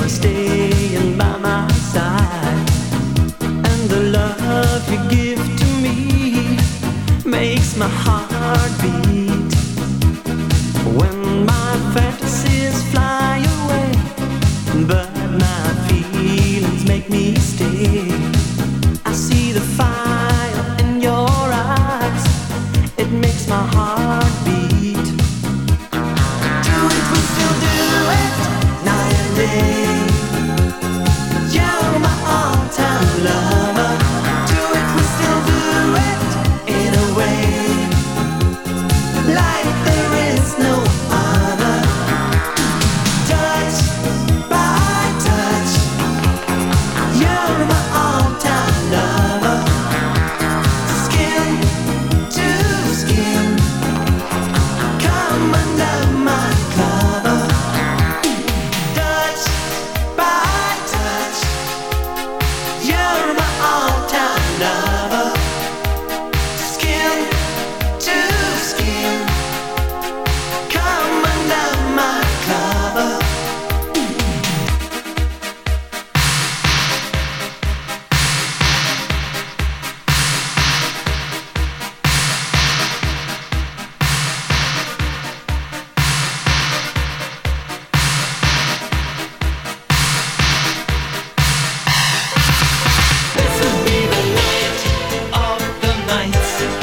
staying by my side. And the love you give to me makes my heart beat. When my fantasies fly away, but my feelings make me stay. I see the fire in your eyes, it makes my heart beat. Do it, we still do it, night and day. You're my all-time lover. Do it, we still do it, in a way, like there is no other. Touch by touch, you're my all-time lover. Skin to skin, come under my cover. Touch by touch, you're my all-time lover. Skin to skin, come under my cover. This will be the night of the nights.